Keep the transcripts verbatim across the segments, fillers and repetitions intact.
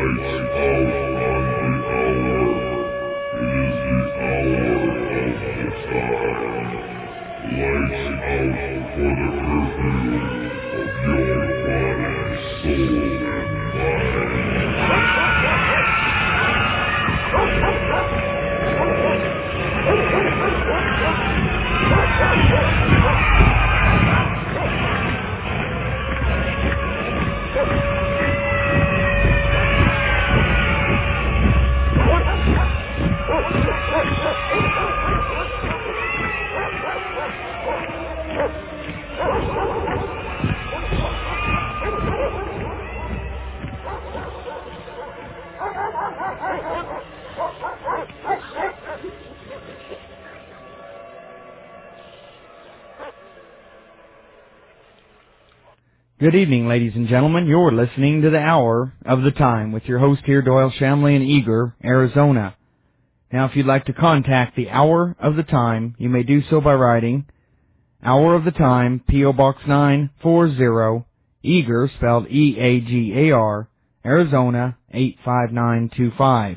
Good evening, ladies and gentlemen. You're listening to the Hour of the Time with your host here, Doyle Shamley in Eagar, Arizona. Now, if you'd like to contact the Hour of the Time, you may do so by writing Hour of the Time, P O. Box nine forty, Eagar, spelled E A G A R, Arizona, eight five nine two five.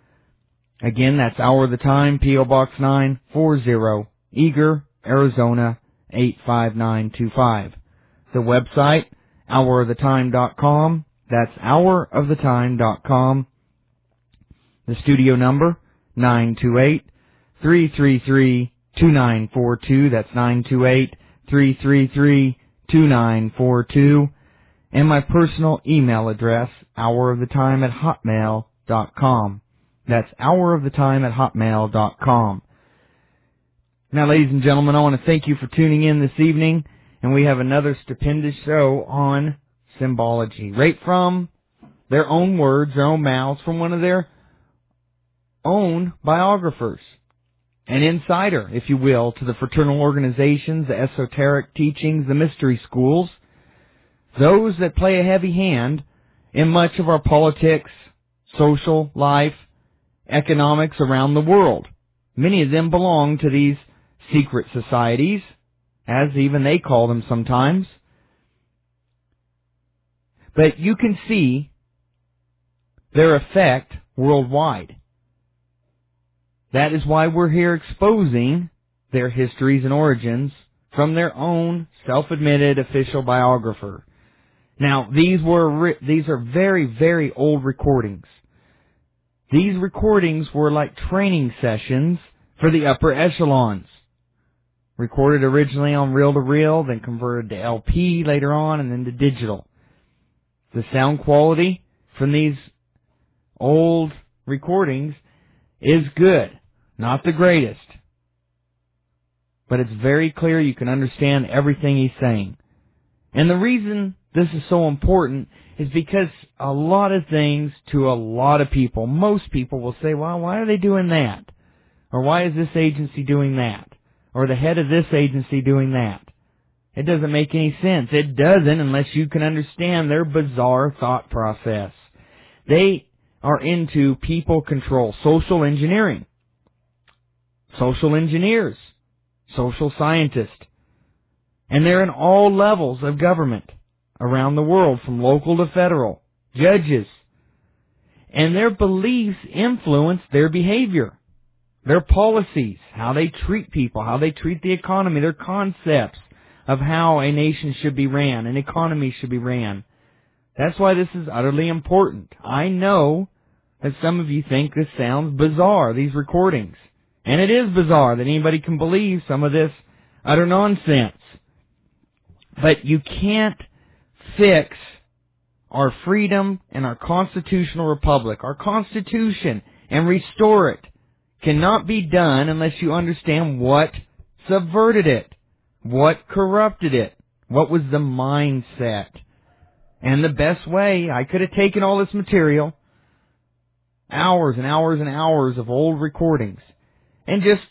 Again, that's Hour of the Time, P O. Box nine forty, Eagar, Arizona, eight five nine two five. The website, hour of the time dot com. That's hour of the time dot com. The studio number, nine two eight, three three three, two nine four two. That's nine two eight, three three three, two nine four two. And my personal email address, hour of the time at hotmail dot com. That's hour of the time at hotmail dot com. Now, ladies and gentlemen, I want to thank you for tuning in this evening. And we have another stupendous show on symbology, right from their own words, their own mouths, from one of their own biographers. An insider, if you will, to the fraternal organizations, the esoteric teachings, the mystery schools, those that play a heavy hand in much of our politics, social life, economics around the world. Many of them belong to these secret societies, as even they call them sometimes. But you can see their effect worldwide. That is why we're here exposing their histories and origins from their own self-admitted official biographer. Now, these were these are very, very old recordings. These recordings were like training sessions for the upper echelons. Recorded originally on reel-to-reel, then converted to L P later on, and then to digital. The sound quality from these old recordings is good. Not the greatest. But it's very clear you can understand everything he's saying. And the reason this is so important is because a lot of things to a lot of people, most people will say, well, why are they doing that? Or why is this agency doing that? Or the head of this agency doing that? It doesn't make any sense. It doesn't unless you can understand their bizarre thought process. They are into people control, social engineering, social engineers, social scientists. And they're in all levels of government around the world, from local to federal, judges. And their beliefs influence their behavior. Their policies, how they treat people, how they treat the economy, their concepts of how a nation should be ran, an economy should be ran. That's why this is utterly important. I know that some of you think this sounds bizarre, these recordings. And it is bizarre that anybody can believe some of this utter nonsense. But you can't fix our freedom and our constitutional republic, our Constitution, and restore it. Cannot be done unless you understand what subverted it, what corrupted it, what was the mindset. And the best way, I could have taken all this material, hours and hours and hours of old recordings, and just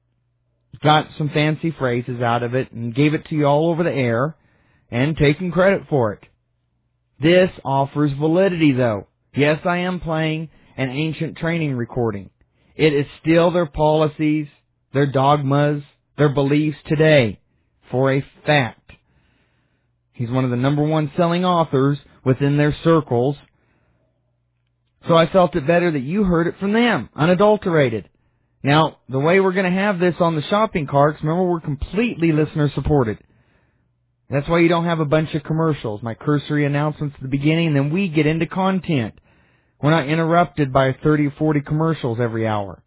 got some fancy phrases out of it and gave it to you all over the air and taken credit for it. This offers validity, though. Yes, I am playing an ancient training recording. It is still their policies, their dogmas, their beliefs today, for a fact. He's one of the number one selling authors within their circles. So I felt it better that you heard it from them, unadulterated. Now, the way we're going to have this on the shopping carts, remember, we're completely listener supported. That's why you don't have a bunch of commercials, my cursory announcements at the beginning, and then we get into content. We're not interrupted by thirty or forty commercials every hour.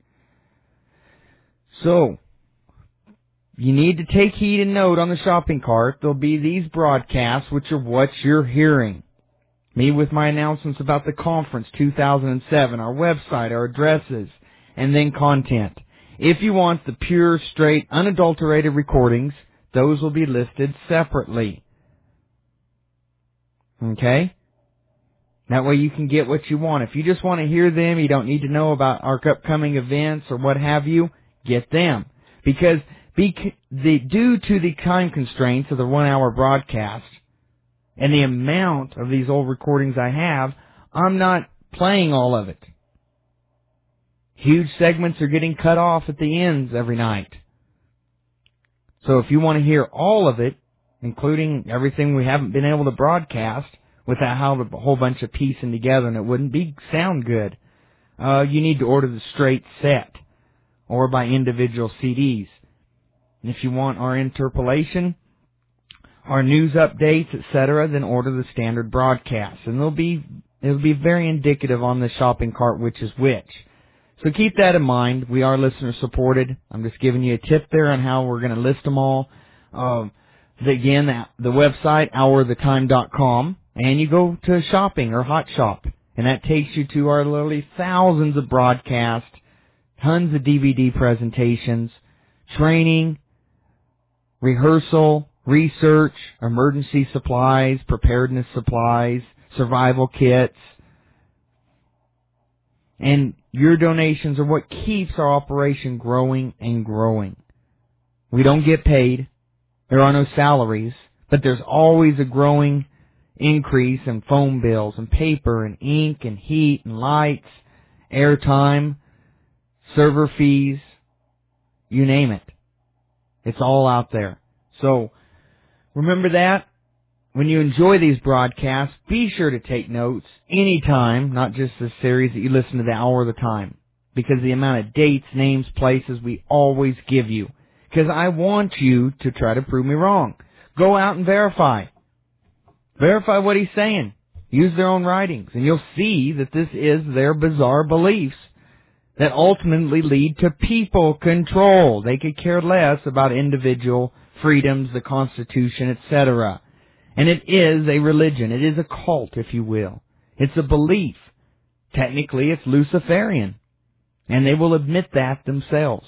So, you need to take heed and note on the shopping cart. There'll be these broadcasts, which are what you're hearing. Me with my announcements about the conference two thousand seven, our website, our addresses, and then content. If you want the pure, straight, unadulterated recordings, those will be listed separately. Okay? That way you can get what you want. If you just want to hear them, you don't need to know about our upcoming events or what have you, get them. Because bec- the, due to the time constraints of the one-hour broadcast and the amount of these old recordings I have, I'm not playing all of it. Huge segments are getting cut off at the ends every night. So if you want to hear all of it, including everything we haven't been able to broadcast without having a whole bunch of piecing together, and it wouldn't be sound good, uh, you need to order the straight set or by individual C Ds. And if you want our interpolation, our news updates, et cetera, then order the standard broadcast. And they'll be, it'll be very indicative on the shopping cart which is which. So keep that in mind. We are listener supported. I'm just giving you a tip there on how we're going to list them all. Um, the, again, the, the website, hour of the time dot com, and you go to shopping or hot shop, and that takes you to our literally thousands of broadcasts, tons of D V D presentations, training, rehearsal, research, emergency supplies, preparedness supplies, survival kits. And your donations are what keeps our operation growing and growing. We don't get paid. There are no salaries. But there's always a growing increase in phone bills and paper and ink and heat and lights, airtime, server fees, you name it. It's all out there. So remember that. When you enjoy these broadcasts, be sure to take notes anytime, not just the series that you listen to the hour of the time. Because the amount of dates, names, places we always give you. Because I want you to try to prove me wrong. Go out and verify. Verify what he's saying. Use their own writings. And you'll see that this is their bizarre beliefs that ultimately lead to people control. They could care less about individual freedoms, the Constitution, et cetera. And it is a religion. It is a cult, if you will. It's a belief. Technically, it's Luciferian. And they will admit that themselves.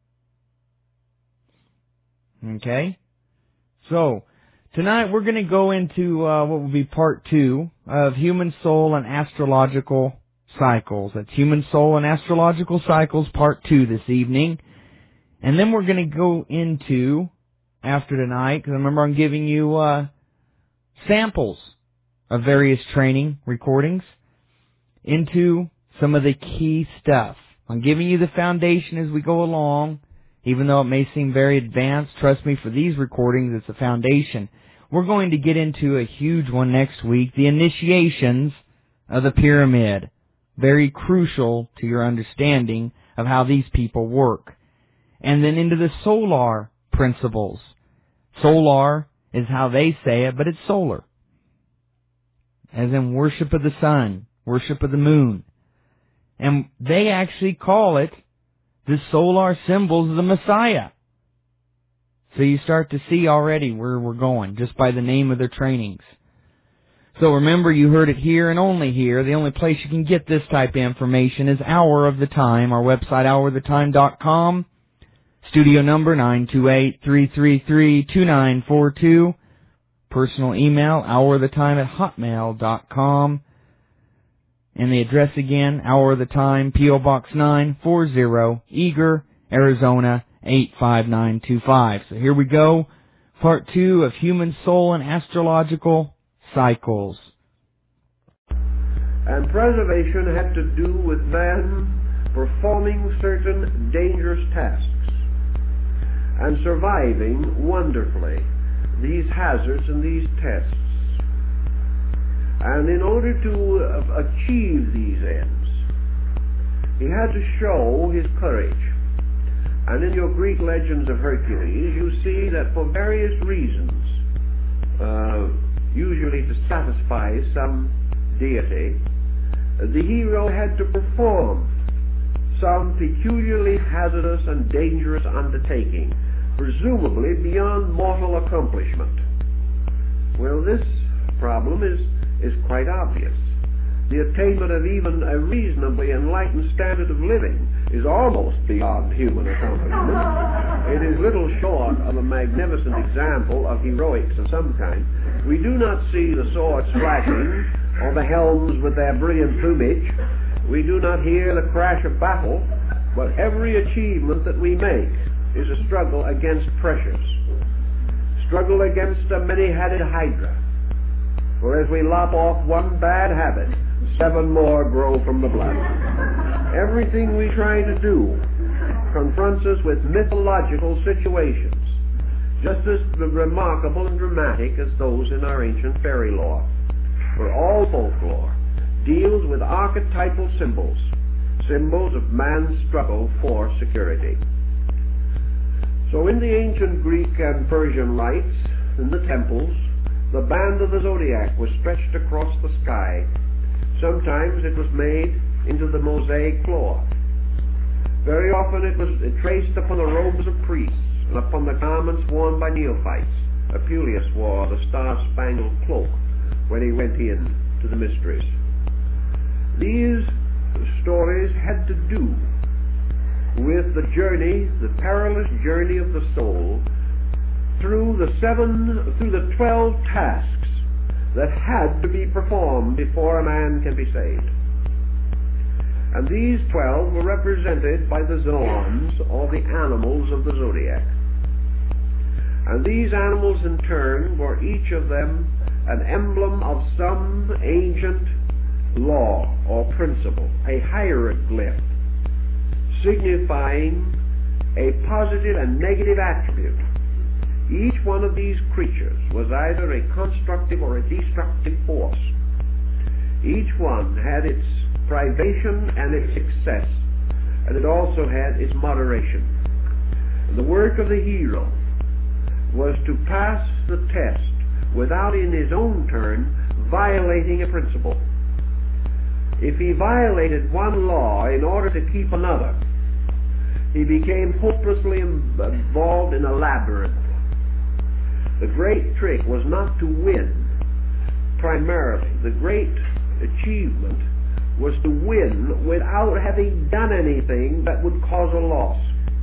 Okay? So, tonight we're going to go into uh, what will be part two of Human Soul and Astrological Cycles. That's Human Soul and Astrological Cycles, part two this evening. And then we're going to go into, after tonight, because remember I'm giving you uh, samples of various training recordings, into some of the key stuff. I'm giving you the foundation as we go along, even though it may seem very advanced. Trust me, for these recordings, it's a foundation. We're going to get into a huge one next week, the initiations of the pyramid. Very crucial to your understanding of how these people work. And then into the solar principles. Solar is how they say it, but it's solar. As in worship of the sun, worship of the moon. And they actually call it the solar symbols of the Messiah. So you start to see already where we're going, just by the name of their trainings. So remember, you heard it here and only here. The only place you can get this type of information is Hour of the Time, our website, hour of the time dot com. Studio number nine two eight, three three three, two nine four two. Personal email, hour of the time at hotmail dot com. And the address again, Hour of the Time, P O Box nine forty, Eager, Arizona, eight five nine two five. So here we go. Part two of Human Soul and Astrological Cycles. And preservation had to do with man performing certain dangerous tasks and surviving wonderfully these hazards and these tests. And in order to uh, achieve these ends, He had to show his courage. And in your Greek legends of Hercules, you see that for various reasons, uh, usually to satisfy some deity, the hero had to perform some peculiarly hazardous and dangerous undertaking, presumably beyond mortal accomplishment. Well, this problem is, is quite obvious. The attainment of even a reasonably enlightened standard of living is almost beyond human accomplishment. It is little short of a magnificent example of heroics of some kind. We do not see the swords flashing or the helms with their brilliant plumage. We do not hear the crash of battle, but every achievement that we make is a struggle against pressures, struggle against a many-headed hydra. For as we lop off one bad habit, seven more grow from the blood. Everything we try to do confronts us with mythological situations, just as remarkable and dramatic as those in our ancient fairy lore. For all folklore deals with archetypal symbols, symbols of man's struggle for security. So in the ancient Greek and Persian rites, in the temples, the band of the zodiac was stretched across the sky. Sometimes it was made into the mosaic floor. Very often it was traced upon the robes of priests and upon the garments worn by neophytes. Apuleius wore the star-spangled cloak when he went in to the mysteries. These stories had to do with the journey, the perilous journey of the soul through the seven, through the twelve tasks that had to be performed before a man can be saved. And these twelve were represented by the zoans, or the animals of the zodiac. And these animals in turn were each of them an emblem of some ancient law or principle, a hieroglyph, signifying a positive and negative attribute. Each one of these creatures was either a constructive or a destructive force. Each one had its privation and its success, and it also had its moderation. And the work of the hero was to pass the test without in his own turn violating a principle. If he violated one law in order to keep another, he became hopelessly involved in a labyrinth. The great trick was not to win primarily. The great achievement was to win without having done anything that would cause a loss.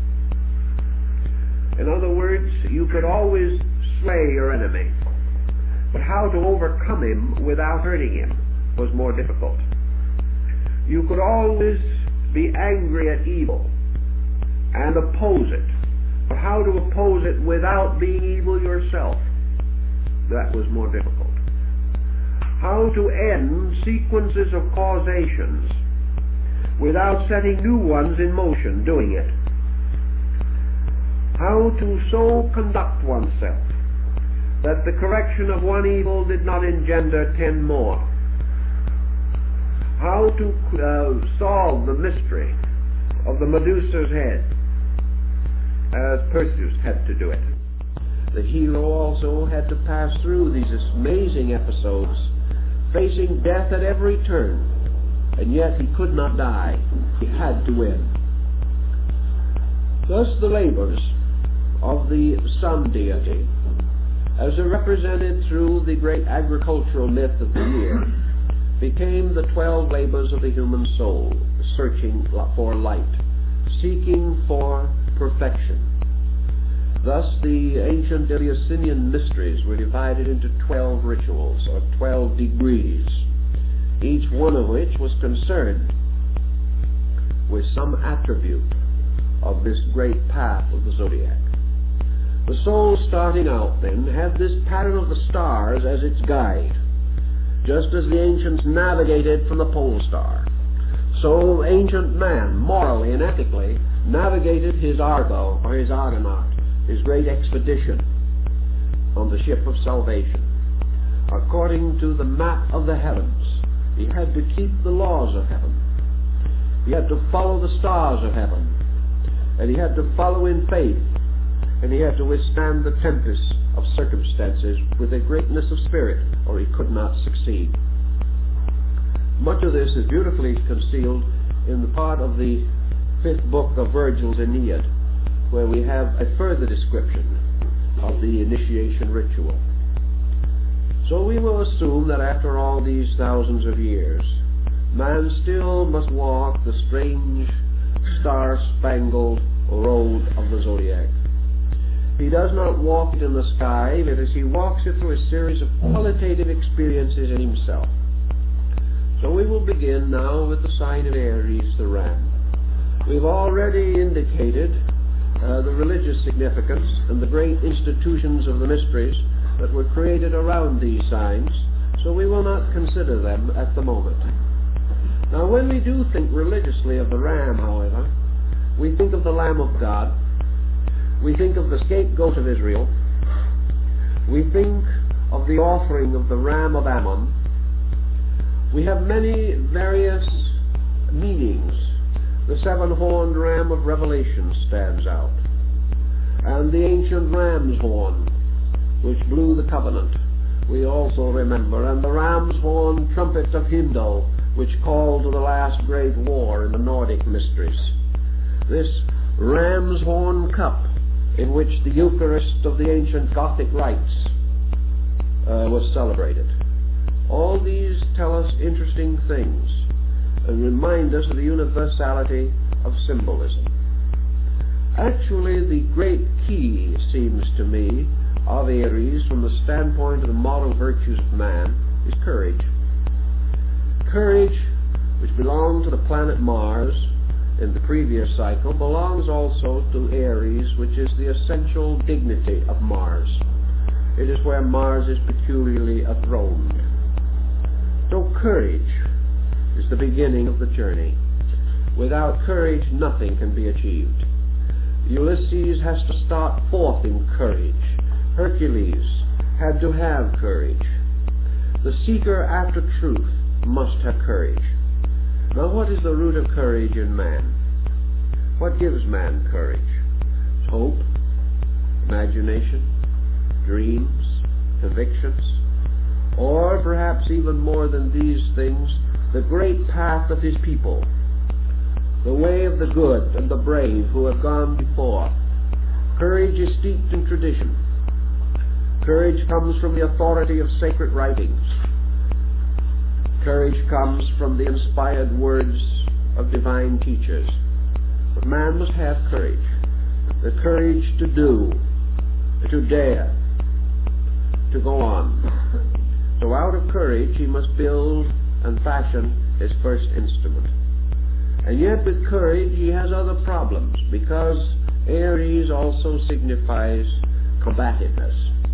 In other words, you could always slay your enemy, but how to overcome him without hurting him was more difficult. You could always be angry at evil and oppose it, but how to oppose it without being evil yourself, that was more difficult. How to end sequences of causations without setting new ones in motion doing it. How to so conduct oneself that the correction of one evil did not engender ten more. How to uh, solve the mystery of the Medusa's head, as Perseus had to do it. The hero also had to pass through these amazing episodes, facing death at every turn, and yet he could not die. He had to win. Thus the labors of the sun deity, as are represented through the great agricultural myth of the year, became the twelve labors of the human soul, searching for light, seeking for perfection. Thus the ancient Eleusinian mysteries were divided into twelve rituals, or twelve degrees, each one of which was concerned with some attribute of this great path of the zodiac. The soul starting out, then, had this pattern of the stars as its guide, just as the ancients navigated from the pole star. So ancient man, morally and ethically, navigated his Argo, or his Argonaut, his great expedition on the ship of salvation. According to the map of the heavens, he had to keep the laws of heaven. He had to follow the stars of heaven. And he had to follow in faith. And he had to withstand the tempests of circumstances with a greatness of spirit, or he could not succeed. Much of this is beautifully concealed in the part of the fifth book of Virgil's Aeneid, where we have a further description of the initiation ritual. So we will assume that after all these thousands of years, man still must walk the strange, star-spangled road of the zodiac. He does not walk it in the sky, but as he walks it through a series of qualitative experiences in himself. So we will begin now with the sign of Aries, the ram. We've already indicated uh, the religious significance and the great institutions of the mysteries that were created around these signs, so we will not consider them at the moment. Now, when we do think religiously of the ram, however, we think of the Lamb of God, we think of the scapegoat of Israel, we think of the offering of the ram of Ammon. We have many various meanings. The seven-horned ram of Revelation stands out, and the ancient ram's horn, which blew the covenant, we also remember, and the ram's horn trumpet of Hindel, which called to the last great war in the Nordic mysteries. This ram's horn cup, in which the Eucharist of the ancient Gothic rites uh, was celebrated. All these tell us interesting things and remind us of the universality of symbolism. Actually, the great key, seems to me, of Aries from the standpoint of the moral virtues of man is courage. Courage, which belonged to the planet Mars in the previous cycle, belongs also to Aries, which is the essential dignity of Mars. It is where Mars is peculiarly enthroned. So courage is the beginning of the journey. Without courage, nothing can be achieved. Ulysses has to start forth in courage. Hercules had to have courage. The seeker after truth must have courage. Now, what is the root of courage in man? What gives man courage? Hope, imagination, dreams, convictions, or perhaps even more than these things, the great path of his people, the way of the good and the brave who have gone before. Courage is steeped in tradition. Courage comes from the authority of sacred writings. Courage comes from the inspired words of divine teachers. But man must have courage. The courage to do, to dare, to go on. So out of courage he must build and fashion his first instrument. And yet with courage he has other problems, because Aries also signifies combativeness.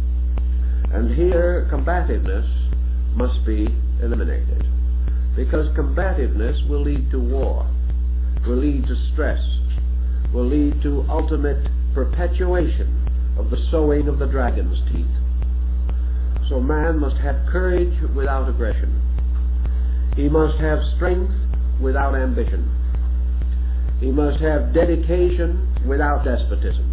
And here combativeness must be eliminated, because combativeness will lead to war, will lead to stress, will lead to ultimate perpetuation of the sowing of the dragon's teeth. So man must have courage without aggression. He must have strength without ambition. He must have dedication without despotism.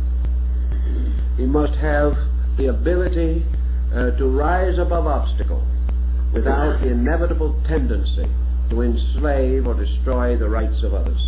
He must have the ability uh, to rise above obstacle without the inevitable tendency to enslave or destroy the rights of others.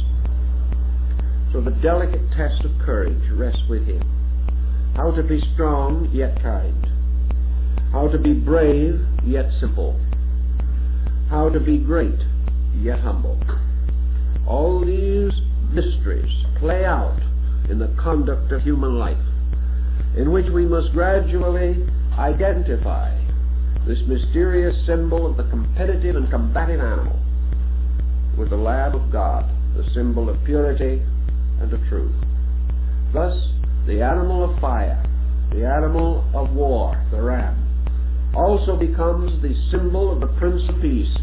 So the delicate test of courage rests with him. How to be strong yet kind. How to be brave yet simple. How to be great yet humble. All these mysteries play out in the conduct of human life, in which we must gradually identify this mysterious symbol of the competitive and combative animal with the Lamb of God, the symbol of purity and of truth. Thus, the animal of fire, the animal of war, the ram, also becomes the symbol of the Prince of Peace.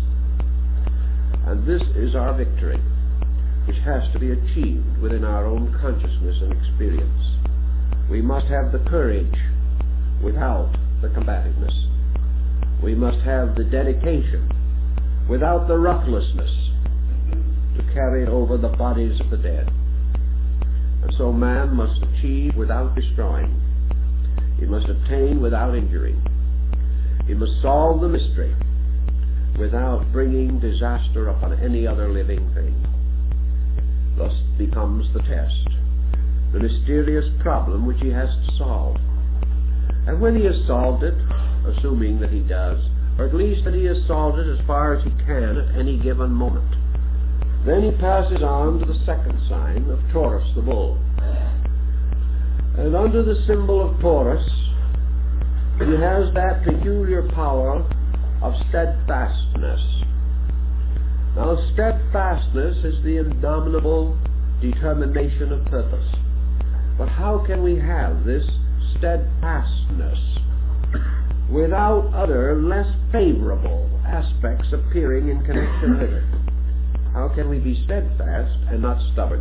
And this is our victory, which has to be achieved within our own consciousness and experience. We must have the courage without the combativeness. We must have the dedication without the ruthlessness to carry over the bodies of the dead. And so man must achieve without destroying. He must obtain without injury. He must solve the mystery without bringing disaster upon any other living thing. Thus becomes the test, the mysterious problem which he has to solve. And when he has solved it, assuming that he does, or at least that he has solved it as far as he can at any given moment, then he passes on to the second sign of Taurus the bull. And under the symbol of Taurus, he has that peculiar power of steadfastness. Now, steadfastness is the indomitable determination of purpose. But how can we have this steadfastness without other, less favorable aspects appearing in connection with it? How can we be steadfast and not stubborn?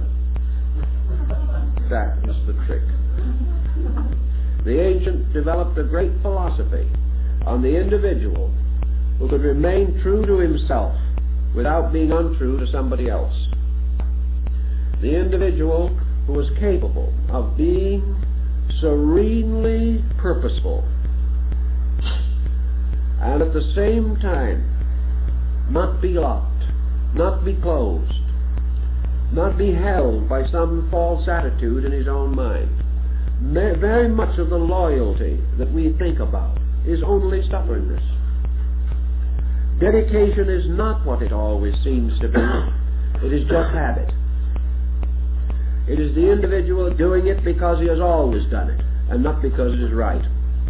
That is the trick. The ancient developed a great philosophy on the individual who could remain true to himself without being untrue to somebody else. The individual who was capable of being serenely purposeful and at the same time not be locked, not be closed, not be held by some false attitude in his own mind. Very much of the loyalty that we think about is only stubbornness. Dedication is not what it always seems to be. It is just habit. It is the individual doing it because he has always done it, and not because it is right.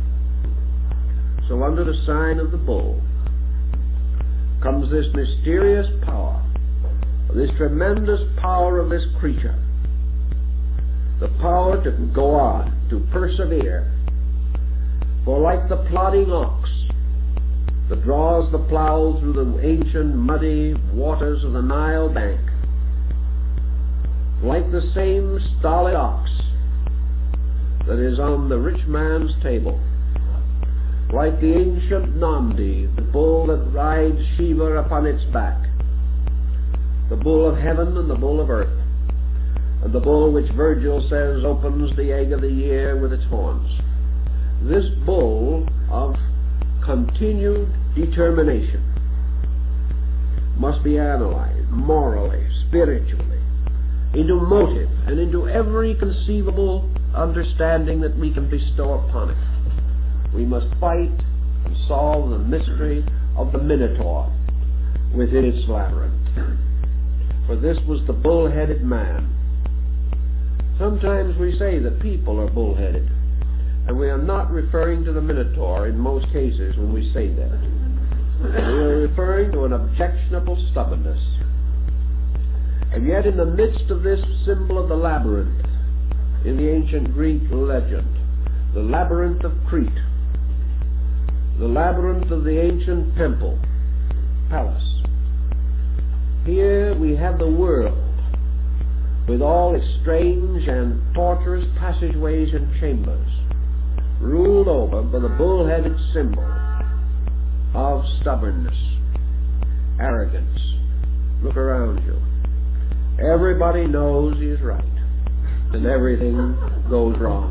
So under the sign of the bull comes this mysterious power, this tremendous power of this creature, the power to go on, to persevere. For like the plodding ox that draws the plough through the ancient muddy waters of the Nile bank, like the same stolid ox that is on the rich man's table, like the ancient Nandi, the bull that rides Shiva upon its back, the bull of heaven and the bull of earth, and the bull which Virgil says opens the egg of the year with its horns. This bull of continued determination must be analyzed morally, spiritually, into motive, and into every conceivable understanding that we can bestow upon it. We must fight and solve the mystery of the Minotaur within its labyrinth. For this was the bull-headed man. Sometimes we say that people are bull-headed, and we are not referring to the Minotaur in most cases when we say that. We are referring to an objectionable stubbornness. And yet in the midst of this symbol of the labyrinth, in the ancient Greek legend, the labyrinth of Crete, the labyrinth of the ancient temple, palace, here we have the world with all its strange and tortuous passageways and chambers, ruled over by the bull-headed symbol of stubbornness, arrogance. Look around you. Everybody knows he is right, and everything goes wrong.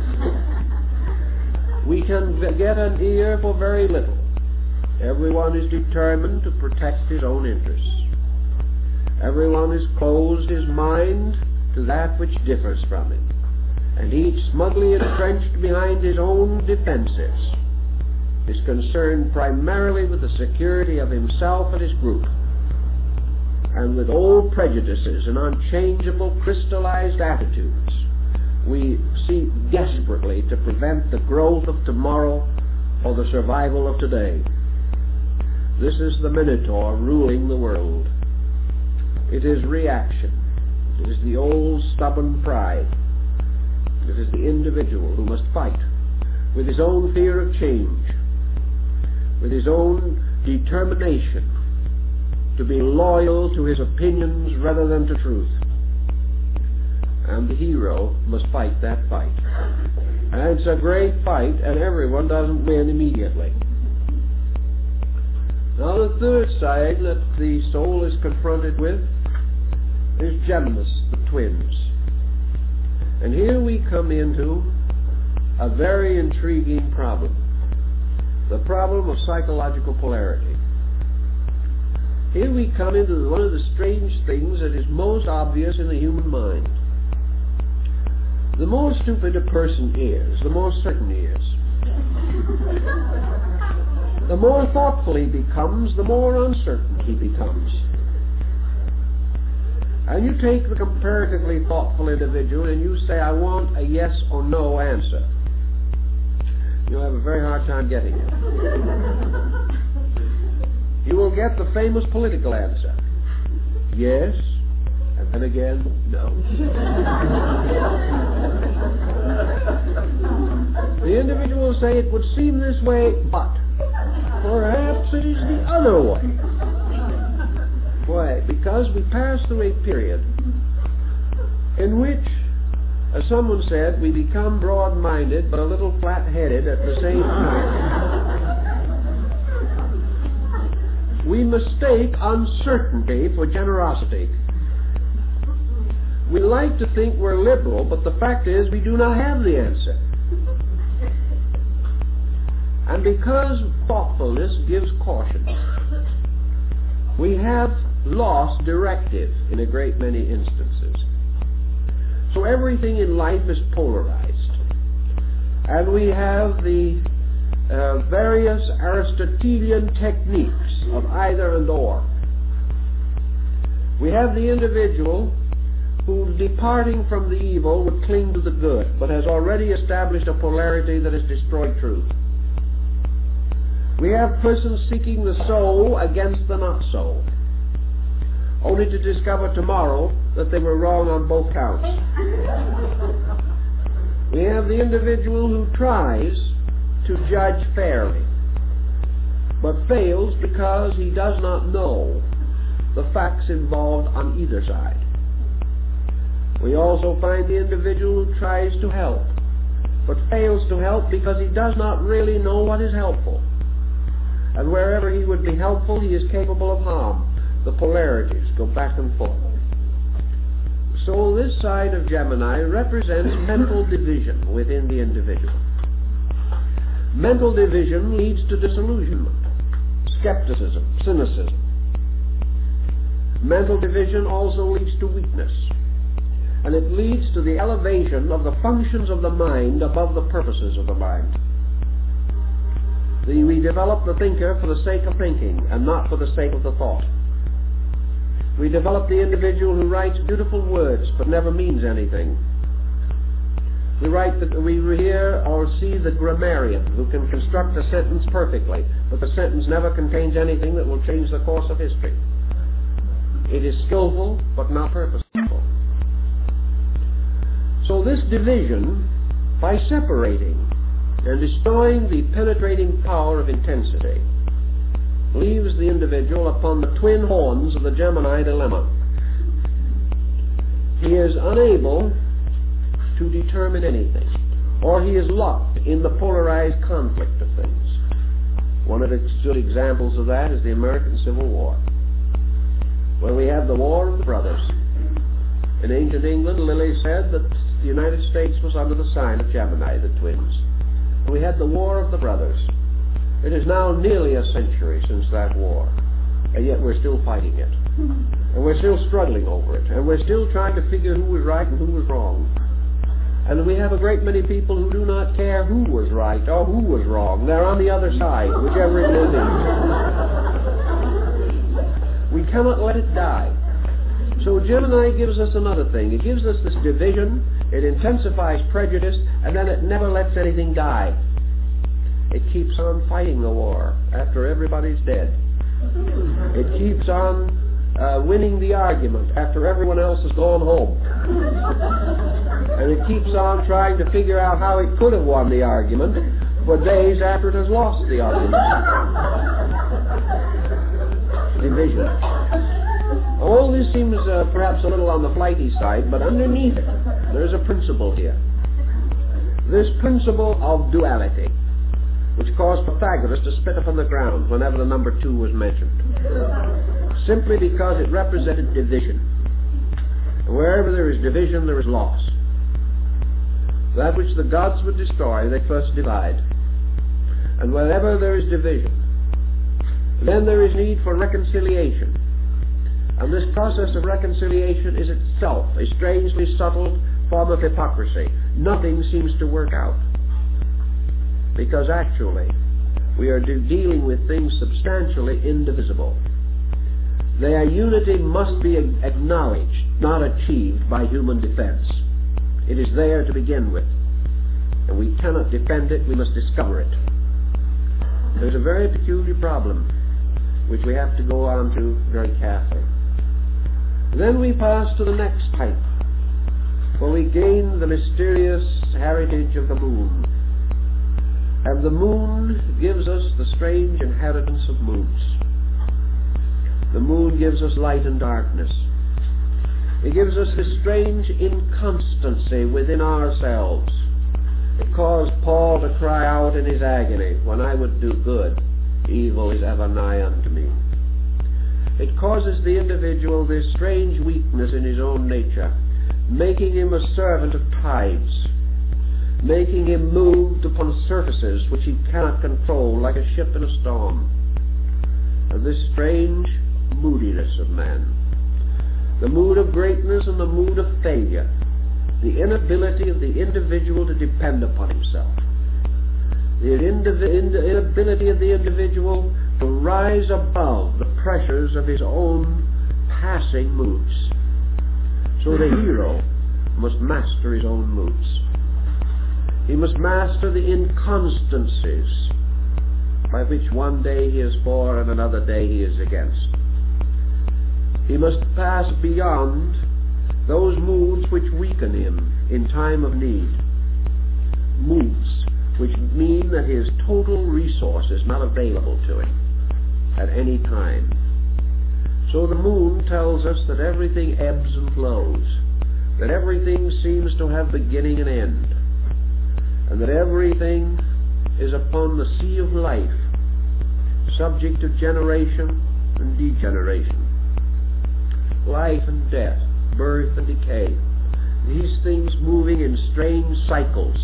We can get an ear for very little. Everyone is determined to protect his own interests. Everyone has closed his mind to that which differs from him, and each smugly entrenched behind his own defenses is concerned primarily with the security of himself and his group, and with old prejudices and unchangeable crystallized attitudes we seek desperately to prevent the growth of tomorrow or the survival of today. This is the Minotaur ruling the world. It is reaction. It is the old stubborn pride. It is the individual who must fight with his own fear of change, with his own determination to be loyal to his opinions rather than to truth. And the hero must fight that fight. And it's a great fight, and everyone doesn't win immediately. Now the third side that the soul is confronted with is Geminus, the twins. And here we come into a very intriguing problem, the problem of psychological polarity. Here we come into one of the strange things that is most obvious in the human mind. The more stupid a person is, the more certain he is. The more thoughtful he becomes, the more uncertain he becomes. And you take the comparatively thoughtful individual and you say, I want a yes or no answer. You'll have a very hard time getting it. You will get the famous political answer. Yes, and then again, no. The individual will say, it would seem this way, but perhaps it is the other way. Why? Because we pass through a period in which, as someone said, we become broad-minded but a little flat-headed at the same time. We mistake uncertainty for generosity. We like to think we're liberal, but the fact is we do not have the answer. And because thoughtfulness gives caution, we have lost directive in a great many instances. So everything in life is polarized. And we have the uh, various Aristotelian techniques of either and or. We have the individual who, departing from the evil, would cling to the good, but has already established a polarity that has destroyed truth. We have persons seeking the so against the not so, only to discover tomorrow that they were wrong on both counts. We have the individual who tries to judge fairly, but fails because he does not know the facts involved on either side. We also find the individual who tries to help, but fails to help because he does not really know what is helpful. And wherever he would be helpful, he is capable of harm. The polarities go back and forth. So this side of Gemini represents mental division within the individual. Mental division leads to disillusionment, skepticism, cynicism. Mental division also leads to weakness, and it leads to the elevation of the functions of the mind above the purposes of the mind. The, we develop the thinker for the sake of thinking and not for the sake of the thought. We develop the individual who writes beautiful words but never means anything. We write the, we hear or see the grammarian who can construct a sentence perfectly, but the sentence never contains anything that will change the course of history. It is skillful but not purposeful. So this division, by separating and destroying the penetrating power of intensity, leaves the individual upon the twin horns of the Gemini dilemma. He is unable to determine anything, or he is locked in the polarized conflict of things. One of the good examples of that is the American Civil War, where we have the War of the Brothers. In ancient England, Lilly said that the United States was under the sign of Gemini, the twins. We had the War of the Brothers. It is now nearly a century since that war, and yet we're still fighting it. And we're still struggling over it, and we're still trying to figure who was right and who was wrong. And we have a great many people who do not care who was right or who was wrong. They're on the other side, whichever it is. We cannot let it die. So Gemini gives us another thing. It gives us this division, it intensifies prejudice, and then it never lets anything die. It keeps on fighting the war after everybody's dead. It keeps on uh, winning the argument after everyone else has gone home. And it keeps on trying to figure out how it could have won the argument for days after it has lost the argument. Division. All this seems uh, perhaps a little on the flighty side, but underneath it, there's a principle here. This principle of duality, which caused Pythagoras to spit upon the ground whenever the number two was mentioned, simply because it represented division. Wherever there is division, there is loss. That which the gods would destroy, they first divide. And wherever there is division, then there is need for reconciliation. And this process of reconciliation is itself a strangely subtle form of hypocrisy. Nothing seems to work out. Because actually, we are de- dealing with things substantially indivisible. Their unity must be acknowledged, not achieved by human defense. It is there to begin with. And we cannot defend it, we must discover it. There's a very peculiar problem which we have to go on to very carefully. Then we pass to the next type, where we gain the mysterious heritage of the moon. And the moon gives us the strange inheritance of moons. The moon gives us light and darkness. It gives us this strange inconstancy within ourselves. It caused Paul to cry out in his agony, "When I would do good, evil is ever nigh unto me." It causes the individual this strange weakness in his own nature, making him a servant of tides, making him moved upon surfaces which he cannot control, like a ship in a storm. And this strange moodiness of man, the mood of greatness and the mood of failure, the inability of the individual to depend upon himself, the indiv- inability of the individual to rise above the pressures of his own passing moods. So the hero must master his own moods. He must master the inconstancies by which one day he is for and another day he is against. He must pass beyond those moods which weaken him in time of need, moods which mean that his total resource is not available to him at any time. So the moon tells us that everything ebbs and flows, that everything seems to have beginning and end, and that everything is upon the sea of life, subject to generation and degeneration, life and death, birth and decay, these things moving in strange cycles,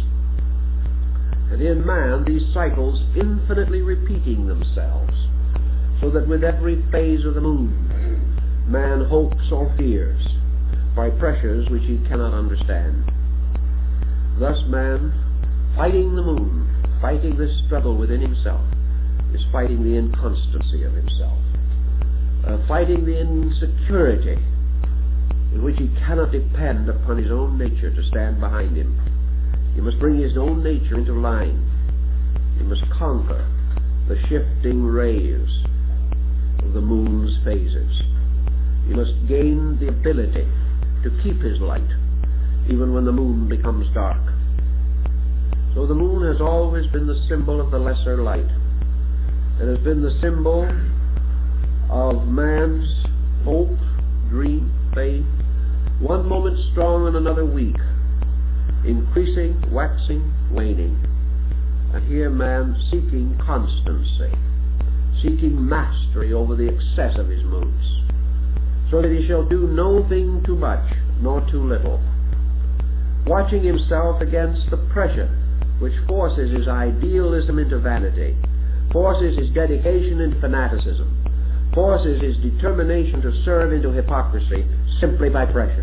and in man these cycles infinitely repeating themselves, so that with every phase of the moon man hopes or fears by pressures which he cannot understand. Thus man, fighting the moon, fighting this struggle within himself, is fighting the inconstancy of himself, uh, fighting the insecurity in which he cannot depend upon his own nature to stand behind him. He must bring his own nature into line. He must conquer the shifting rays of the moon's phases. He must gain the ability to keep his light even when the moon becomes dark. So the moon has always been the symbol of the lesser light. It has been the symbol of man's hope, dream, faith, one moment strong and another weak, increasing, waxing, waning. And here man seeking constancy, seeking mastery over the excess of his moods, so that he shall do no thing too much nor too little, watching himself against the pressure which forces his idealism into vanity, forces his dedication into fanaticism, forces his determination to serve into hypocrisy simply by pressure.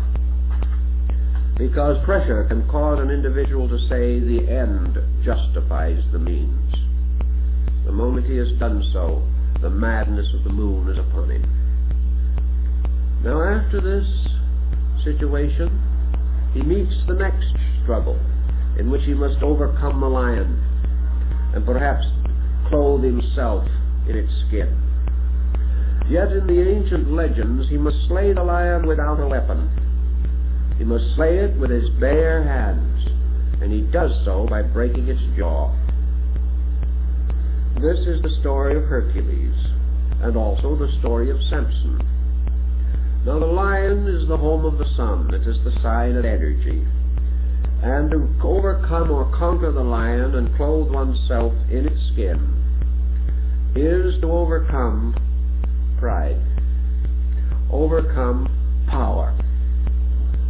Because pressure can cause an individual to say the end justifies the means. The moment he has done so, the madness of the moon is upon him. Now after this situation, he meets the next struggle, in which he must overcome the lion and perhaps clothe himself in its skin. Yet in the ancient legends he must slay the lion without a weapon. He must slay it with his bare hands, and he does so by breaking its jaw. This is the story of Hercules, and also the story of Samson. Now the lion is the home of the sun. It is the sign of energy. And to overcome or conquer the lion and clothe oneself in its skin is to overcome pride, overcome power,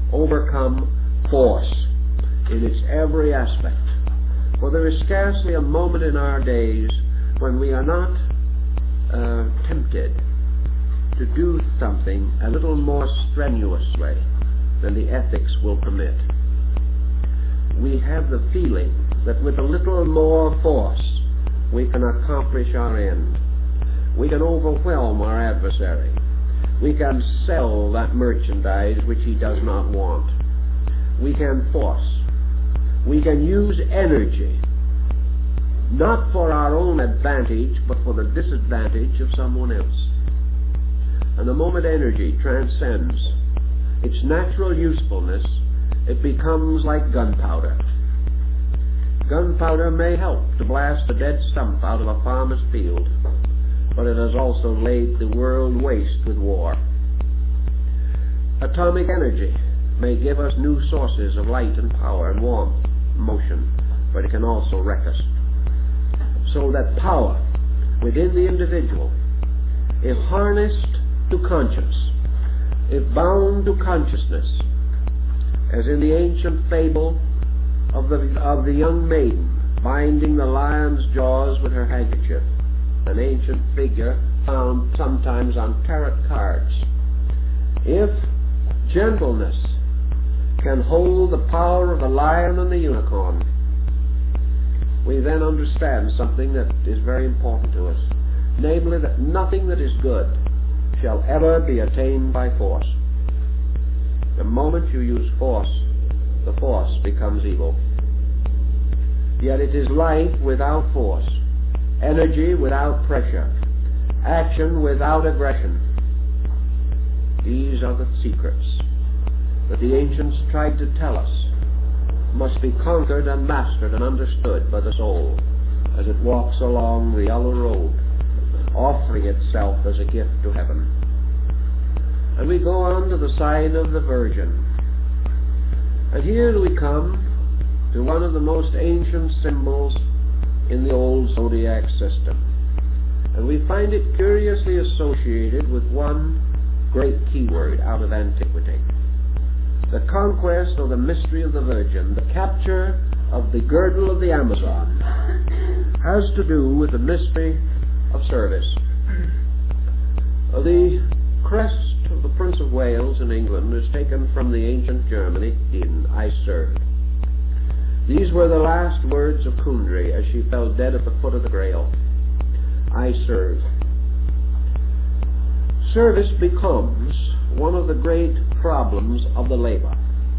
overcome force in its every aspect. For there is scarcely a moment in our days when we are not uh, tempted to do something a little more strenuously than the ethics will permit. We have the feeling that with a little more force we can accomplish our end. We can overwhelm our adversary. We can sell that merchandise which he does not want. We can force. We can use energy, not for our own advantage, but for the disadvantage of someone else. And the moment energy transcends its natural usefulness, it becomes like gunpowder. Gunpowder may help to blast a dead stump out of a farmer's field, but it has also laid the world waste with war. Atomic energy may give us new sources of light and power and warmth, motion, but it can also wreck us. So that power within the individual, if harnessed to conscience, if bound to consciousness, as in the ancient fable of the, of the young maiden binding the lion's jaws with her handkerchief, an ancient figure found sometimes on tarot cards. If gentleness can hold the power of the lion and the unicorn, we then understand something that is very important to us, namely that nothing that is good shall ever be attained by force. The moment you use force, the force becomes evil. Yet it is life without force, energy without pressure, action without aggression. These are the secrets that the ancients tried to tell us must be conquered and mastered and understood by the soul as it walks along the yellow road, offering itself as a gift to heaven. And we go on to the sign of the Virgin. And here we come to one of the most ancient symbols in the old zodiac system. And we find it curiously associated with one great keyword out of antiquity. The conquest of the mystery of the Virgin, the capture of the girdle of the Amazon, has to do with the mystery of service. The crest of the Prince of Wales in England is taken from the ancient Germany, in I serve. These were the last words of Kundry as she fell dead at the foot of the Grail. I serve. Service becomes one of the great problems of the labor.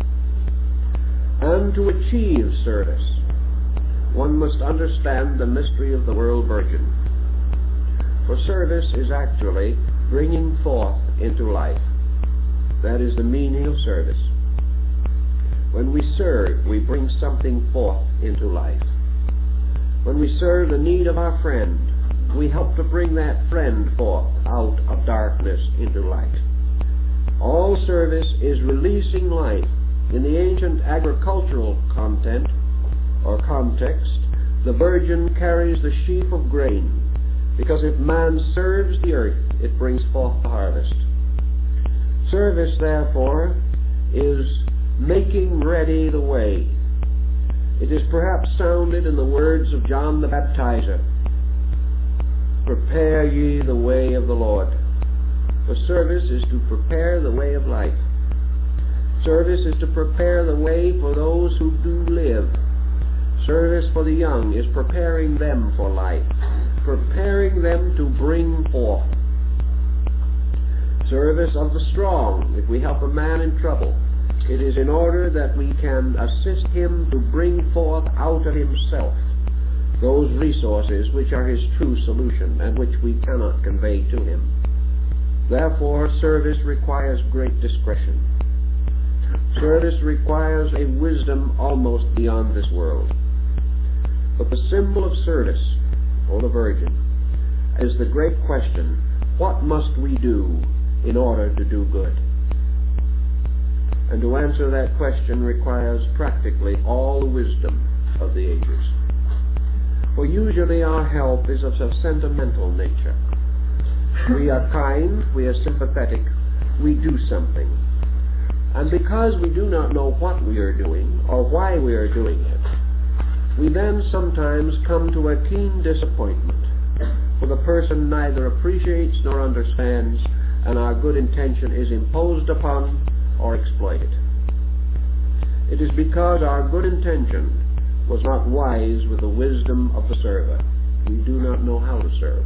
And to achieve service, one must understand the mystery of the world virgin. For service is actually bringing forth into life. That is the meaning of service. When we serve, we bring something forth into life. When we serve the need of our friend, we help to bring that friend forth out of darkness into light. All service is releasing life. In the ancient agricultural content or context, the Virgin carries the sheaf of grain, because if man serves the earth, it brings forth the harvest. Service, therefore, is making ready the way. It is perhaps sounded in the words of John the Baptizer, prepare ye the way of the Lord. For service is to prepare the way of life. Service is to prepare the way for those who do live. Service for the young is preparing them for life, preparing them to bring forth. Service of the strong, if we help a man in trouble, it is in order that we can assist him to bring forth out of himself those resources which are his true solution and which we cannot convey to him. Therefore, service requires great discretion. Service requires a wisdom almost beyond this world. But the symbol of service, or the Virgin, is the great question, what must we do in order to do good? And to answer that question requires practically all the wisdom of the ages. For usually our help is of a sentimental nature. We are kind, we are sympathetic, we do something. And because we do not know what we are doing or why we are doing it, we then sometimes come to a keen disappointment, for the person neither appreciates nor understands, and our good intention is imposed upon or exploited. It is because our good intention was not wise with the wisdom of the server. We do not know how to serve.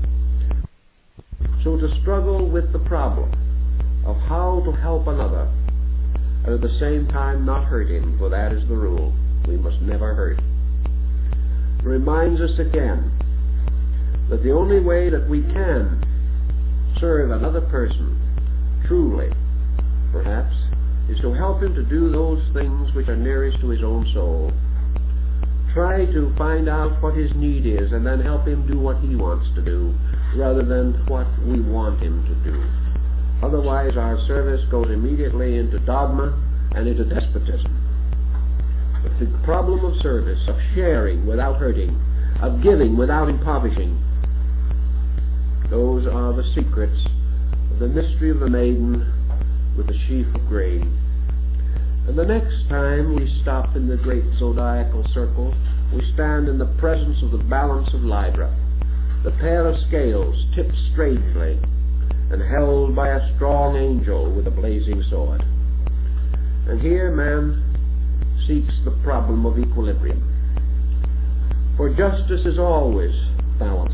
So to struggle with the problem of how to help another, and at the same time not hurt him, for that is the rule, we must never hurt, reminds us again that the only way that we can serve another person truly, perhaps, is to help him to do those things which are nearest to his own soul. Try to find out what his need is and then help him do what he wants to do rather than what we want him to do. Otherwise our service goes immediately into dogma and into despotism. But the problem of service, of sharing without hurting, of giving without impoverishing, those are the secrets of the mystery of the maiden with the sheaf of grain. And the next time we stop in the great zodiacal circle, we stand in the presence of the balance of Libra, the pair of scales tipped strangely and held by a strong angel with a blazing sword. And here man seeks the problem of equilibrium. For justice is always balance.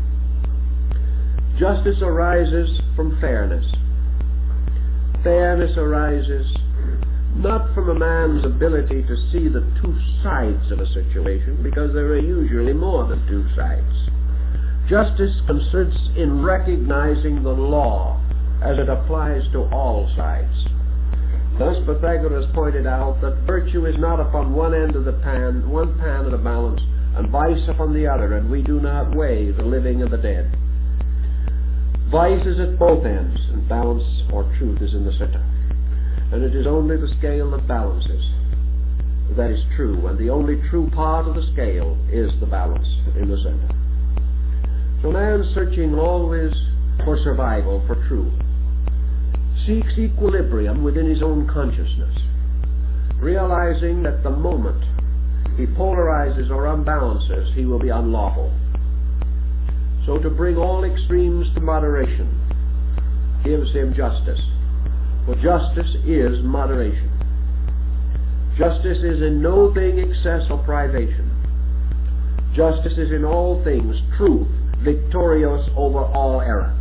Justice arises from fairness. Fairness arises not from a man's ability to see the two sides of a situation, because there are usually more than two sides. Justice consists in recognizing the law as it applies to all sides. Thus Pythagoras pointed out that virtue is not upon one end of the pan, one pan of the balance, and vice upon the other, and we do not weigh the living and the dead. Vice is at both ends, and balance or truth is in the center. And it is only the scale that balances that is true, and the only true part of the scale is the balance in the center. So man, searching always for survival, for truth, seeks equilibrium within his own consciousness, realizing that the moment he polarizes or unbalances, he will be unlawful. So to bring all extremes to moderation gives him justice. For justice is moderation. Justice is in no thing excess or privation. Justice is in all things truth, victorious over all error.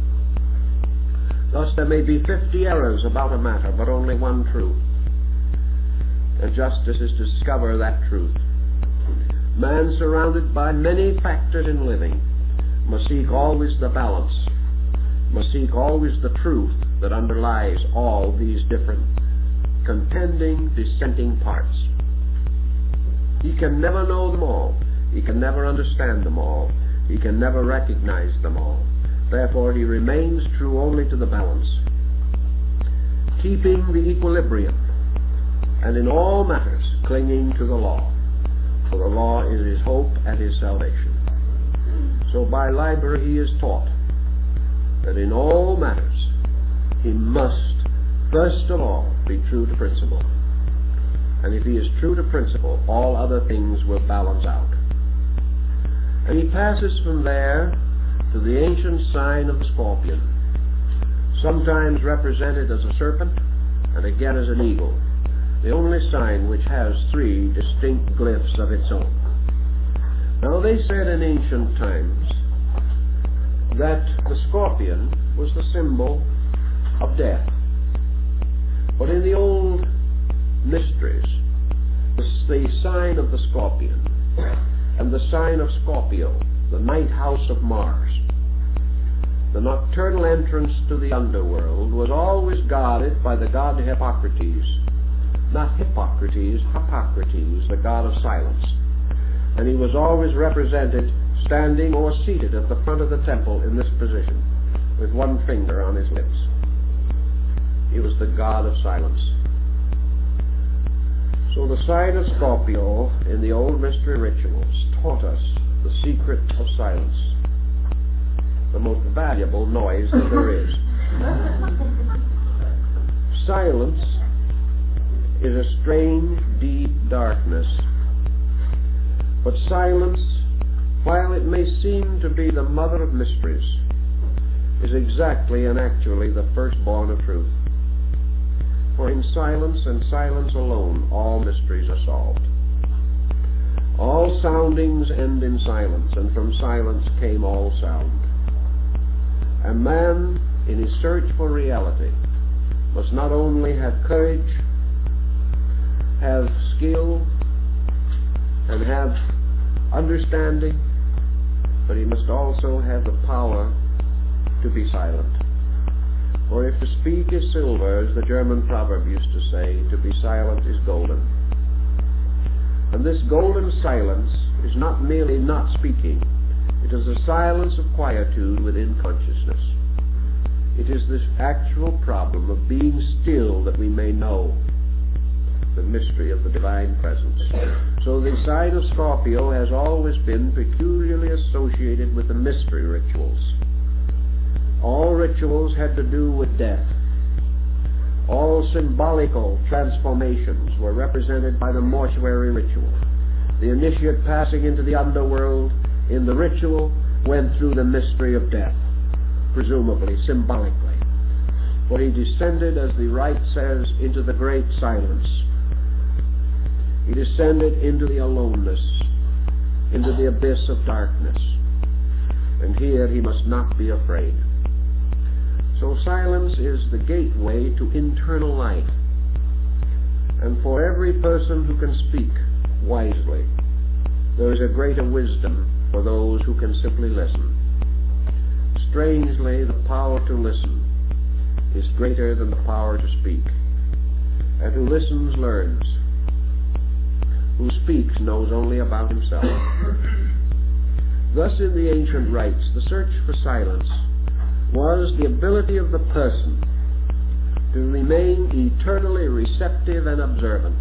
Thus there may be fifty errors about a matter, but only one truth. And justice is to discover that truth. Man, surrounded by many factors in living, must seek always the balance, must seek always the truth that underlies all these different contending, dissenting parts. He can never know them all. He can never understand them all. He can never recognize them all. Therefore he remains true only to the balance, keeping the equilibrium, and in all matters clinging to the law. For the law is his hope and his salvation. So by Liber he is taught that in all matters he must first of all be true to principle. And if he is true to principle, all other things will balance out. And he passes from there to the ancient sign of the scorpion, sometimes represented as a serpent and again as an eagle, the only sign which has three distinct glyphs of its own. Now they said in ancient times that the scorpion was the symbol of death. But in the old mysteries, the, the sign of the scorpion and the sign of Scorpio, the night house of Mars, the nocturnal entrance to the underworld, was always guarded by the god Hippocrates. Not Hippocrates, Hippocrates, the god of silence. And he was always represented standing or seated at the front of the temple in this position, with one finger on his lips. He was the god of silence. So the sign of Scorpio in the old mystery rituals taught us the secret of silence, the most valuable noise that there is. Silence is a strange, deep darkness. But silence, while it may seem to be the mother of mysteries, is exactly and actually the firstborn of truth. For in silence and silence alone, all mysteries are solved. All soundings end in silence, and from silence came all sound. A man, in his search for reality, must not only have courage, have skill, and have understanding, but he must also have the power to be silent. For if to speak is silver, as the German proverb used to say, to be silent is golden. And this golden silence is not merely not speaking. It is a silence of quietude within consciousness. It is this actual problem of being still that we may know the mystery of the divine presence. So the sign of Scorpio has always been peculiarly associated with the mystery rituals. All rituals had to do with death. All symbolical transformations were represented by the mortuary ritual. The initiate passing into the underworld in the ritual went through the mystery of death, presumably, symbolically. For he descended, as the rite says, into the great silence. He descended into the aloneness, into the abyss of darkness. And here he must not be afraid. So silence is the gateway to internal life. And for every person who can speak wisely, there is a greater wisdom for those who can simply listen. Strangely, the power to listen is greater than the power to speak. And who listens learns. Who speaks knows only about himself. Thus, in the ancient rites, the search for silence was the ability of the person to remain eternally receptive and observant,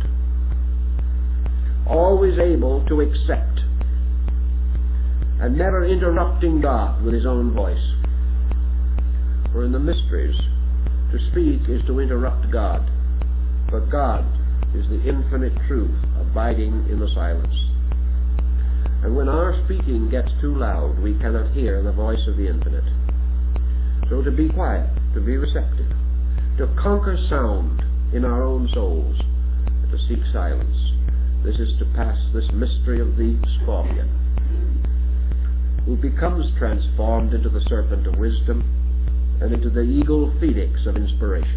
always able to accept, and never interrupting God with his own voice. For in the mysteries, to speak is to interrupt God, but God is the infinite truth abiding in the silence. And when our speaking gets too loud, we cannot hear the voice of the infinite. So to be quiet, to be receptive, to conquer sound in our own souls, to seek silence, this is to pass this mystery of the scorpion, who becomes transformed into the serpent of wisdom and into the eagle phoenix of inspiration.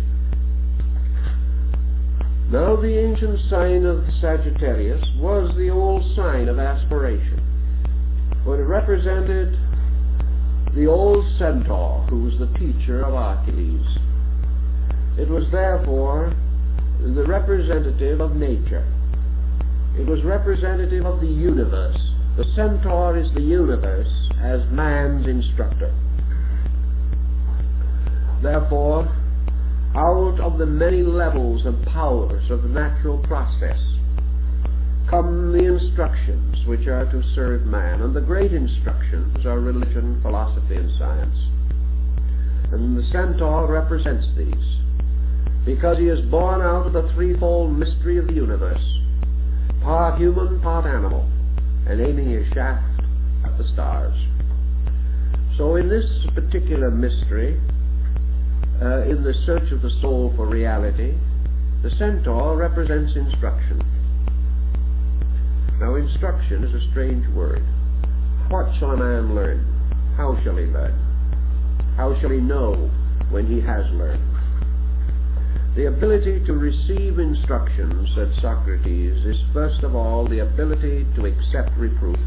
Now the ancient sign of Sagittarius was the old sign of aspiration, for it represented the old centaur who was the teacher of Achilles. It was therefore the representative of nature. It was representative of the universe. The centaur is the universe as man's instructor. Therefore, out of the many levels and powers of the natural process come the instructions which are to serve man, and the great instructions are religion, philosophy, and science. And the centaur represents these, because he is born out of the threefold mystery of the universe, part human, part animal, and aiming his shaft at the stars. So in this particular mystery, uh, in the search of the soul for reality, the centaur represents instruction. Now, instruction is a strange word. What shall a man learn? How shall he learn? How shall he know when he has learned? The ability to receive instruction, said Socrates, is first of all the ability to accept reproof.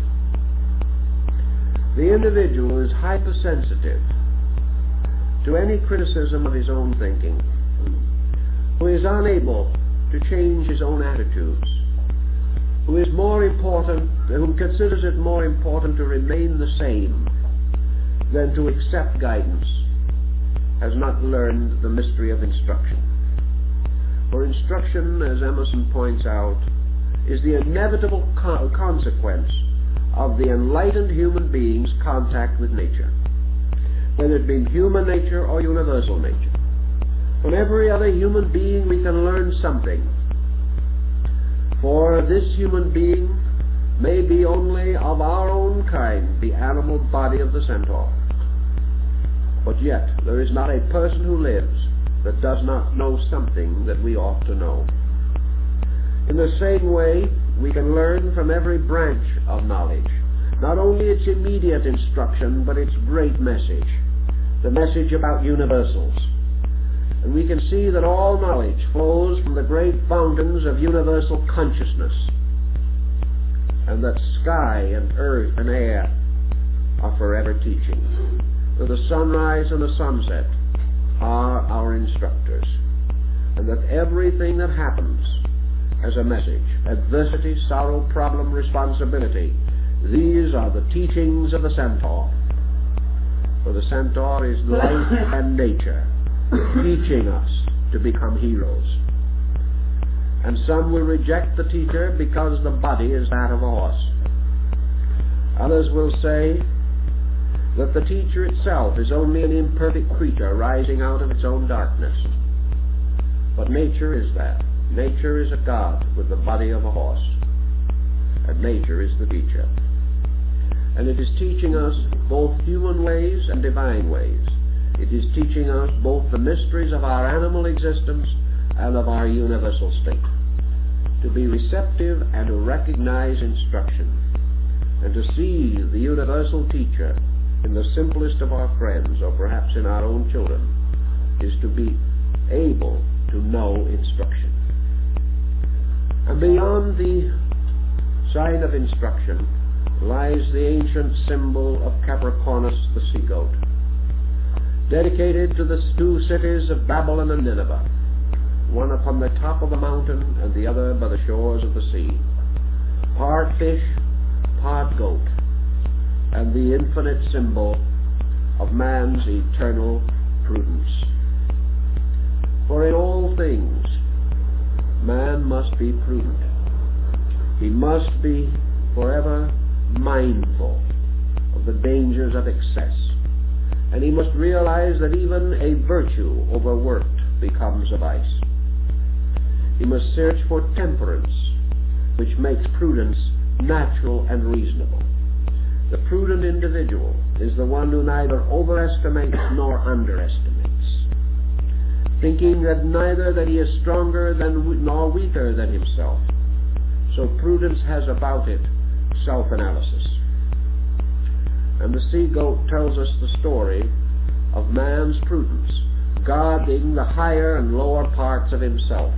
The individual is hypersensitive to any criticism of his own thinking, who is unable to change his own attitudes, who is more important, who considers it more important to remain the same than to accept guidance, has not learned the mystery of instruction. For instruction, as Emerson points out, is the inevitable co- consequence of the enlightened human being's contact with nature, whether it be human nature or universal nature. From every other human being we can learn something, for this human being may be only of our own kind, the animal body of the centaur. But yet there is not a person who lives that does not know something that we ought to know. In the same way, we can learn from every branch of knowledge, not only its immediate instruction, but its great message, the message about universals. And we can see that all knowledge flows from the great fountains of universal consciousness, and that sky and earth and air are forever teaching. That the sunrise and the sunset are our instructors, and that everything that happens has a message. Adversity, sorrow, problem, responsibility. These are the teachings of the centaur. For the centaur is life and nature, teaching us to become heroes. And some will reject the teacher because the body is that of a horse. Others will say that the teacher itself is only an imperfect creature rising out of its own darkness. But nature is that. Nature is a god with the body of a horse. And nature is the teacher. And it is teaching us both human ways and divine ways. It is teaching us both the mysteries of our animal existence and of our universal state. To be receptive and to recognize instruction, and to see the universal teacher in the simplest of our friends, or perhaps in our own children, is to be able to know instruction. And beyond the sign of instruction lies the ancient symbol of Capricornus, the sea-goat, dedicated to the two cities of Babylon and Nineveh, one upon the top of a mountain and the other by the shores of the sea. Part fish, part goat, and the infinite symbol of man's eternal prudence. For in all things, man must be prudent. He must be forever mindful of the dangers of excess. And he must realize that even a virtue overworked becomes a vice. He must search for temperance, which makes prudence natural and reasonable. The prudent individual is the one who neither overestimates nor underestimates, thinking that neither that he is stronger than nor weaker than himself. So prudence has about it self-analysis. And the sea-goat tells us the story of man's prudence, guarding the higher and lower parts of himself,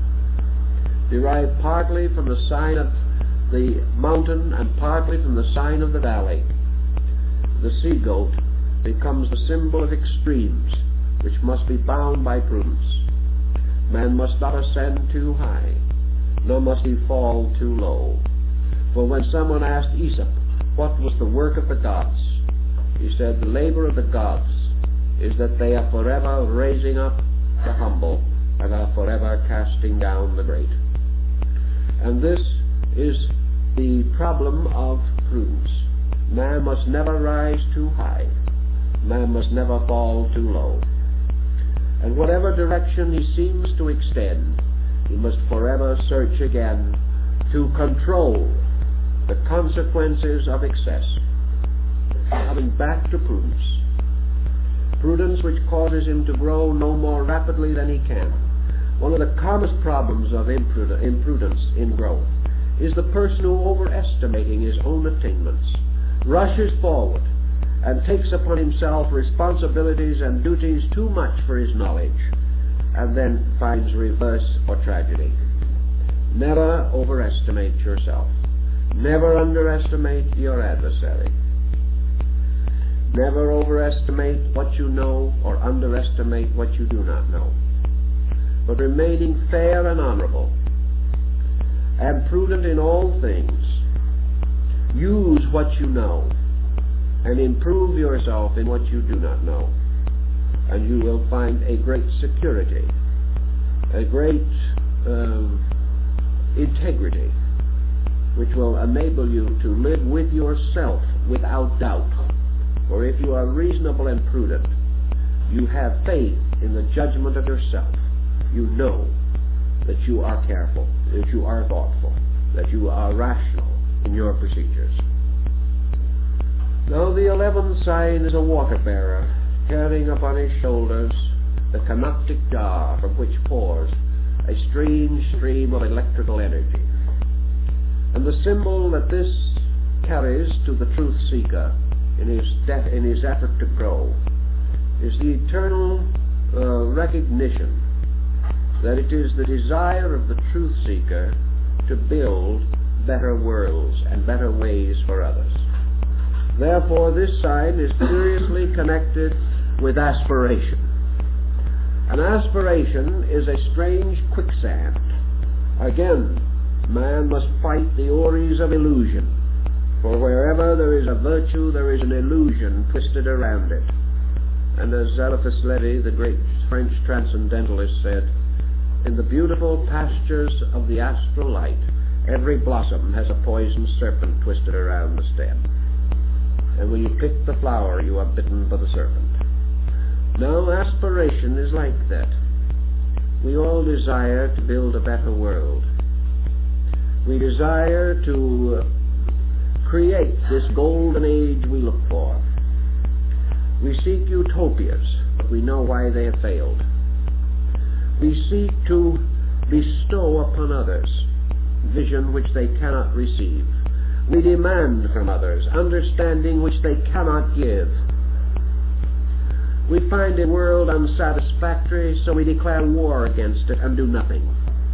derived partly from the sign of the mountain and partly from the sign of the valley. The sea-goat becomes the symbol of extremes, which must be bound by prudence. Man must not ascend too high, nor must he fall too low. For when someone asked Aesop, what was the work of the gods? He said, the labor of the gods is that they are forever raising up the humble and are forever casting down the great. And this is the problem of prudence. Man must never rise too high. Man must never fall too low. And whatever direction he seems to extend, he must forever search again to control the consequences of excess, coming back to prudence. Prudence which causes him to grow no more rapidly than he can. One of the commonest problems of imprud- imprudence in growth is the person who, overestimating his own attainments, rushes forward and takes upon himself responsibilities and duties too much for his knowledge, and then finds reverse or tragedy. Never overestimate yourself. Never underestimate your adversary. Never overestimate what you know or underestimate what you do not know. But remaining fair and honorable and prudent in all things, use what you know and improve yourself in what you do not know. And you will find a great security, a great um, integrity, which will enable you to live with yourself without doubt. For if you are reasonable and prudent, You have faith in the judgment of yourself. You know that you are careful, that you are thoughtful, that you are rational in your procedures. Now the eleventh sign is a water bearer, carrying upon his shoulders the canoptic jar from which pours a strange stream of electrical energy. And the symbol that this carries to the truth seeker in his, de- in his effort to grow is the eternal uh, recognition that it is the desire of the truth seeker to build better worlds and better ways for others. Therefore, this sign is curiously connected with aspiration. An aspiration is a strange quicksand. Again, man must fight the ories of illusion, for wherever there is a virtue, there is an illusion twisted around it. And as Eliphas Levi, the great French transcendentalist, said, in the beautiful pastures of the astral light, every blossom has a poisoned serpent twisted around the stem. And when you pick the flower, you are bitten by the serpent. Now, aspiration is like that. We all desire to build a better world. We desire to create this golden age we look for. We seek utopias, but we know why they have failed. We seek to bestow upon others vision which they cannot receive. We demand from others understanding which they cannot give. We find a world unsatisfactory, so we declare war against it and do nothing.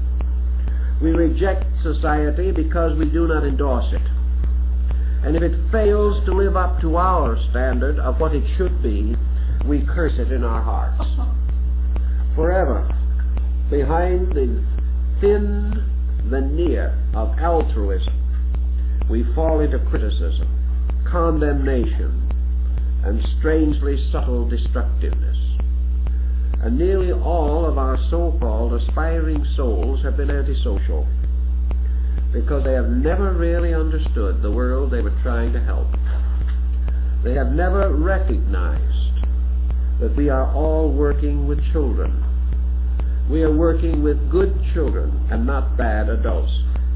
We reject society because we do not endorse it. And if it fails to live up to our standard of what it should be, we curse it in our hearts. Forever, behind the thin veneer of altruism, we fall into criticism, condemnation, and strangely subtle destructiveness. And nearly all of our so-called aspiring souls have been antisocial, because they have never really understood the world they were trying to help. They have never recognized that we are all working with children. We are working with good children and not bad adults.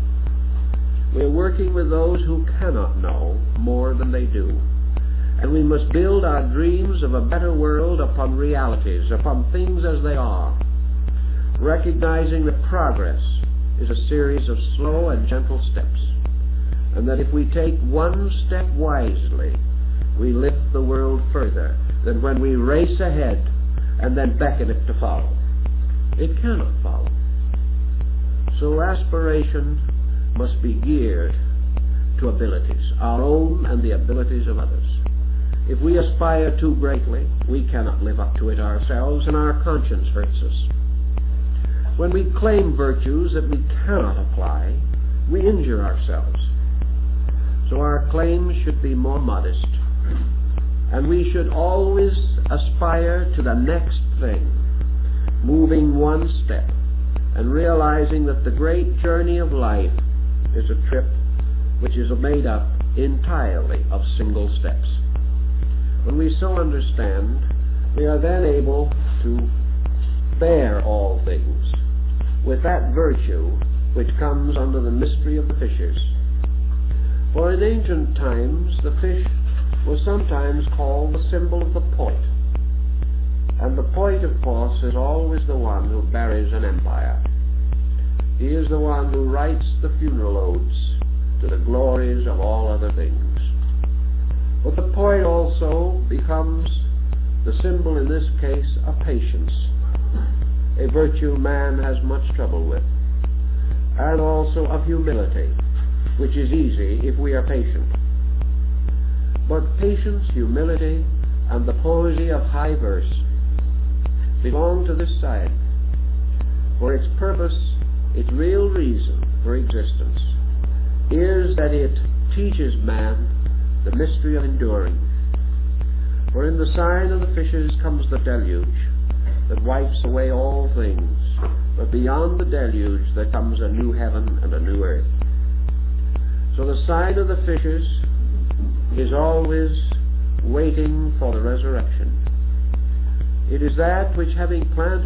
We are working with those who cannot know more than they do. And we must build our dreams of a better world upon realities, upon things as they are, recognizing that progress is a series of slow and gentle steps, and that if we take one step wisely, we lift the world further than when we race ahead and then beckon it to follow. It cannot follow. So aspiration must be geared to abilities, our own and the abilities of others. If we aspire too greatly, we cannot live up to it ourselves, and our conscience hurts us. When we claim virtues that we cannot apply, we injure ourselves. So our claims should be more modest, and we should always aspire to the next thing, moving one step, and realizing that the great journey of life is a trip which is made up entirely of single steps. When we so understand, we are then able to bear all things with that virtue which comes under the mystery of the fishes. For in ancient times, the fish was sometimes called the symbol of the poet. And the poet, of course, is always the one who buries an empire. He is the one who writes the funeral odes to the glories of all other things. But the poet also becomes the symbol, in this case, of patience, a virtue man has much trouble with, and also of humility, which is easy if we are patient. But patience, humility, and the poesy of high verse belong to this side, for its purpose, its real reason for existence, is that it teaches man the mystery of enduring. For in the sign of the fishes comes the deluge that wipes away all things, but beyond the deluge there comes a new heaven and a new earth. So the sign of the fishes is always waiting for the resurrection. It is that which, having planted